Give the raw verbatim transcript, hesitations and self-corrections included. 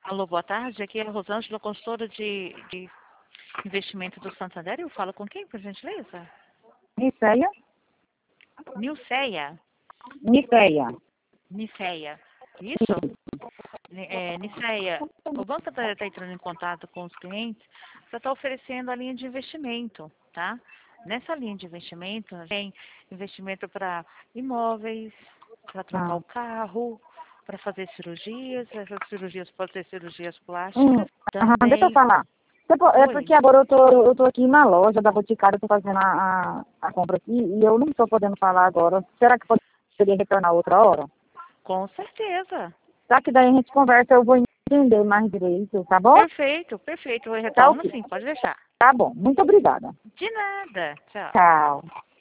Alô, boa tarde. Aqui é a Rosângela, consultora de, de investimento do Santander. Eu falo com quem, por gentileza? Niceia? Nilceia. Niceia. Niceia. Isso? Ni- É, Niceia, o banco está entrando em contato com os clientes para estar oferecendo a linha de investimento, tá? Nessa linha de investimento, tem investimento para imóveis, para trocar Ah. o carro, para fazer cirurgias. Essas cirurgias podem ser cirurgias Hum, plásticas aham, deixa eu também. falar. Você po- É Oi. porque agora eu tô, eu tô aqui na loja da Boticário, eu tô fazendo a, a, a compra aqui e eu não estou podendo falar agora. Será que poderia retornar outra hora? Com certeza. Tá que daí a gente conversa, eu vou entender mais direito, tá bom? Perfeito, perfeito. Eu Tá retorno ok. sim, pode deixar. Tá bom, muito obrigada. De nada. Tchau. Tchau.